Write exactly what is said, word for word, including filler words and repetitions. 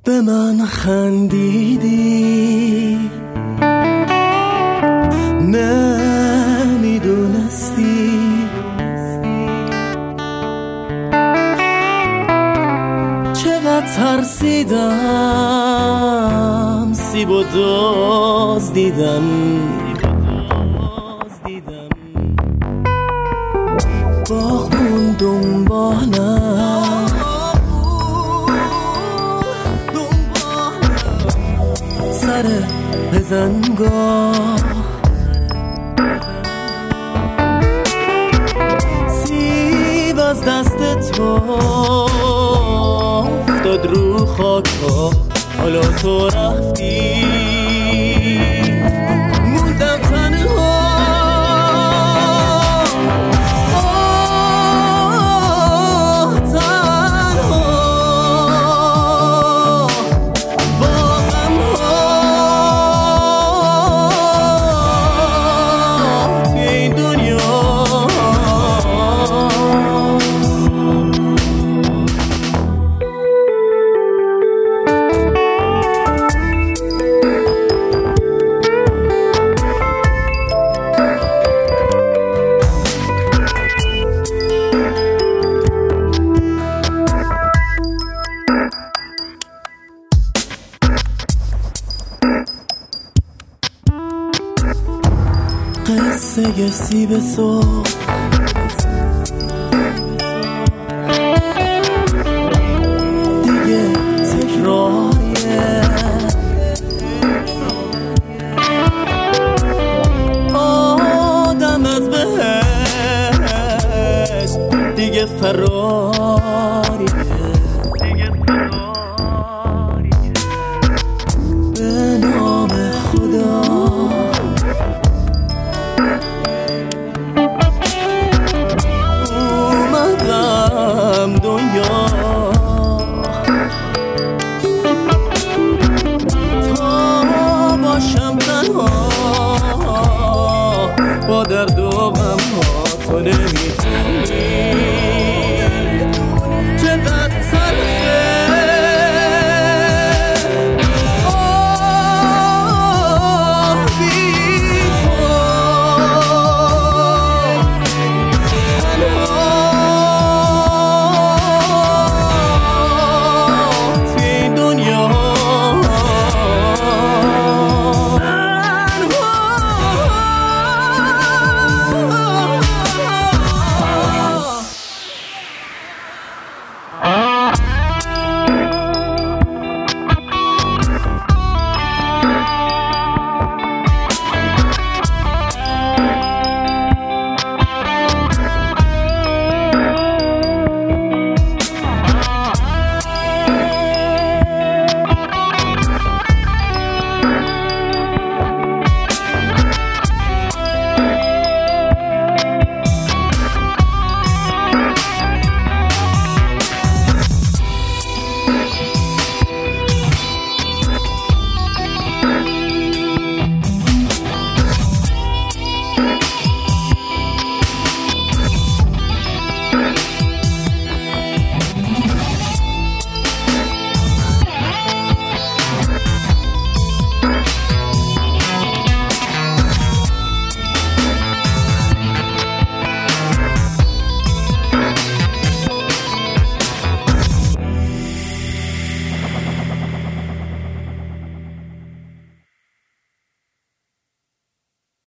به من خندیدی، نمیدونستی چقدر ترسیدم، سیب و داز دیدم، باغبون دنبالم، سر بزنگاه سیب از دست تو افتاد رو خاکا، حالا تو رفتی موندم تنها. قصه سیب صبح دیگه تکراریه، آدم از بهش دیگه فراریه، به نام خدا دنیا تا باشم تنها، با درد و غم ها تو نمیتونی